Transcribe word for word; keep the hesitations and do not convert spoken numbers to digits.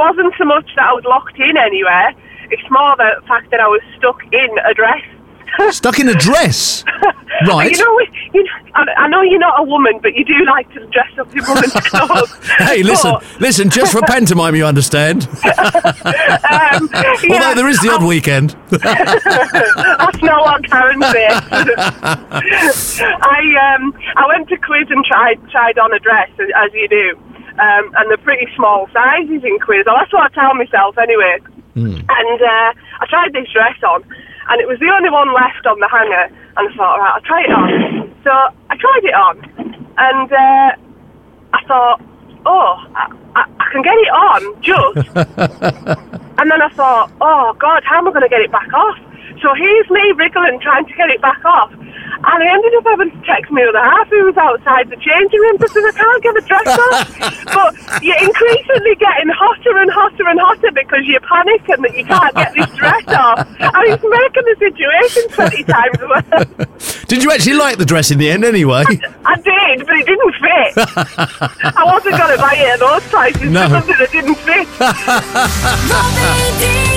wasn't so much that I was locked in anywhere. It's more the fact that I was stuck in a dress. Stuck in a dress? Right. You know, you know, I, I know you're not a woman, but you do like to dress up in women's clothes. Hey, listen, but, listen, just for pantomime, you understand. um, Although yeah, there is the odd I, weekend. That's not what Karen says. I um, I went to Quiz and tried tried on a dress, as, as you do, um, and they're pretty small sizes in Quiz. Well, that's what I tell myself anyway. Mm. And uh, I tried this dress on, and it was the only one left on the hanger, and I thought, right, I'll try it on. So I tried it on, and uh, I thought, oh, I, I, I can get it on, just. And then I thought, oh, God, how am I going to get it back off? So here's me wriggling, trying to get it back off. And I ended up having to text my other half who was outside the changing room because I can't get the dress off. But you're increasingly getting hotter and hotter and hotter because you panic and that you can't get this dress off. And it's making the situation twenty times worse. Did you actually like the dress in the end anyway? I, I did, but it didn't fit. I wasn't going to buy it at those prices no. for something that didn't fit.